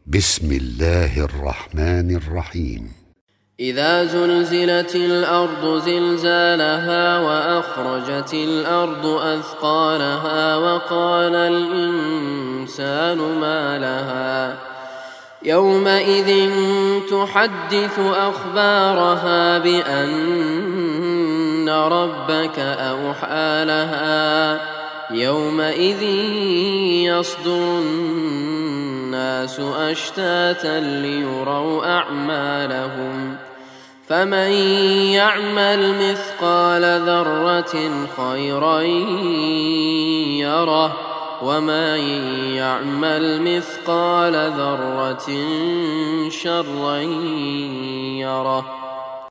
بسم الله الرحمن الرحيم. إذا زلزلت الأرض زلزالها وأخرجت الأرض أثقالها وقال الإنسان ما لها يومئذ تحدث أخبارها بأن ربك أوحى لها يومئذ يصدر الناس أشتاتا ليروا أعمالهم فمن يعمل مثقال ذرة خيرا يره ومن يعمل مثقال ذرة شرا يره.